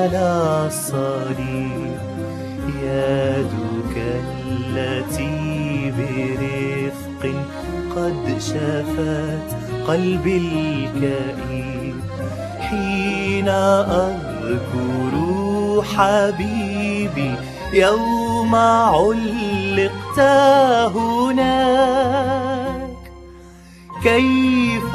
على الصليب، يدك التي برفق قد شفت قلبي الكئيب. حين أذكر حبيبي يوم علقت هناك، كيف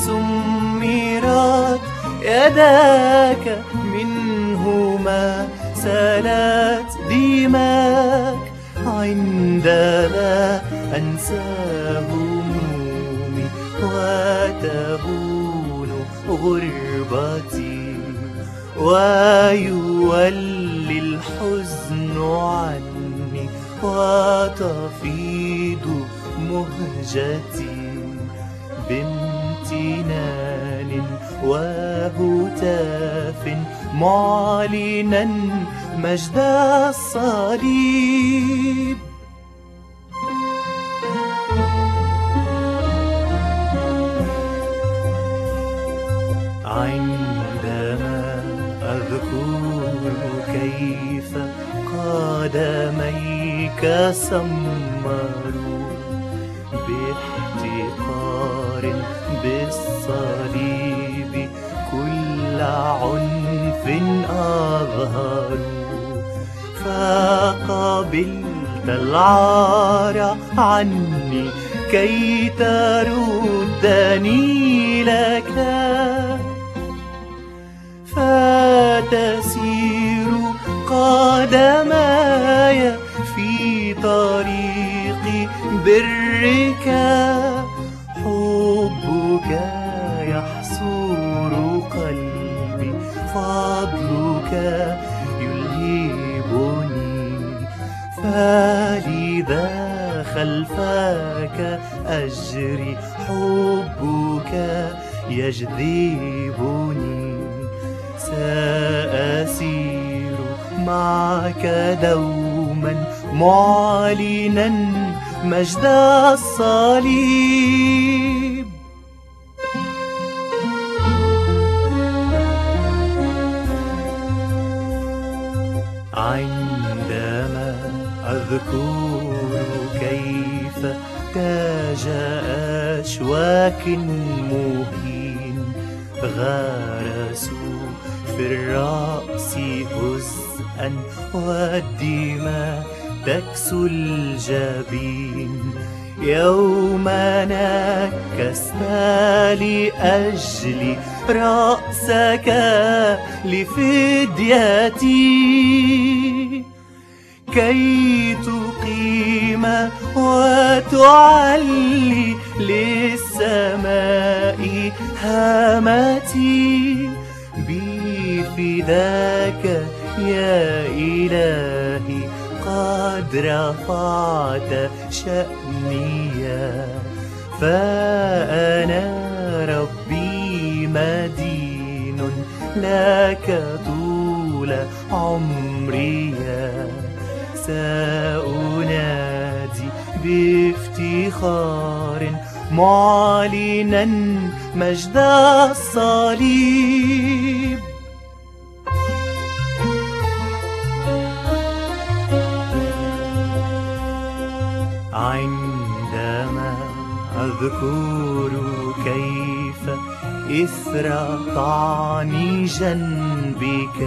سمرت يداك منهما سالت دماك، عندما أنسى همومي وتهون غربتي، ويولي الحزن عني وتفيض مهجتي، بامتنان وهتاف معلنا مجد الصليب. عندما أذكر كيف قدميك سمروا باحتقار بالصليب، كل عنف أظهروا، فقبلت العار عني كي تردني لك، فتسير قدماي في طريق برك، حبك يحصر قلبي، فضلك يلهبني، فلذا خلفك أجري، حبك يجذبني، سأسير معك دوما معلنا مجد الصليب. عندما أذكر كيف تاج أشواك مهين غرسوا في الرأس هزءا، والدماء تكسو الجبين، يوم نكست لأجل رأسك لفديتي، كي تقيم وتعلي للسماء هامتي، بفداك يا إلهي قد رفعت شأني، فأنا ربي مدين لك طول عمري، سأنادي بافتخار معلنا مجد الصليب. عندما أذكر كيف إثر طعن جنبك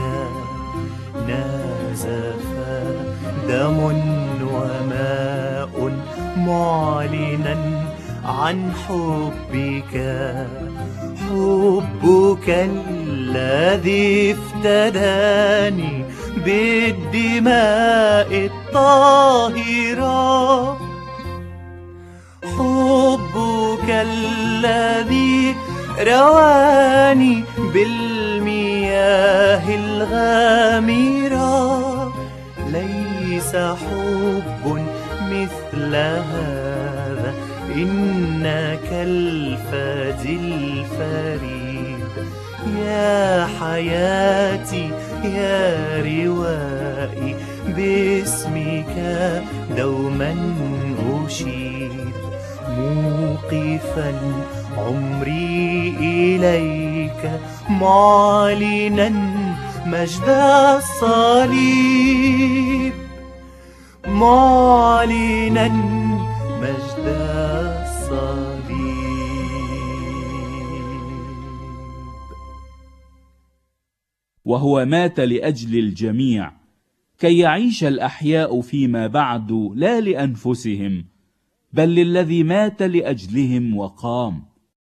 نزف دم وماء معلنا عن حبك، حبك الذي افتداني بالدماء الطاهرة، حبك الذي رواني بالمياه الغامرة، ليس حب مثل هذا، إنك الفادي الفريد، يا حياتي يا روائي، باسمك دوما أشيد، موقفا عمري إليك معلنا مجد الصليب، معلنا مجد الصليب. وهو مات لأجل الجميع كي يعيش الأحياء فيما بعد لا لأنفسهم بل للذي مات لأجلهم وقام.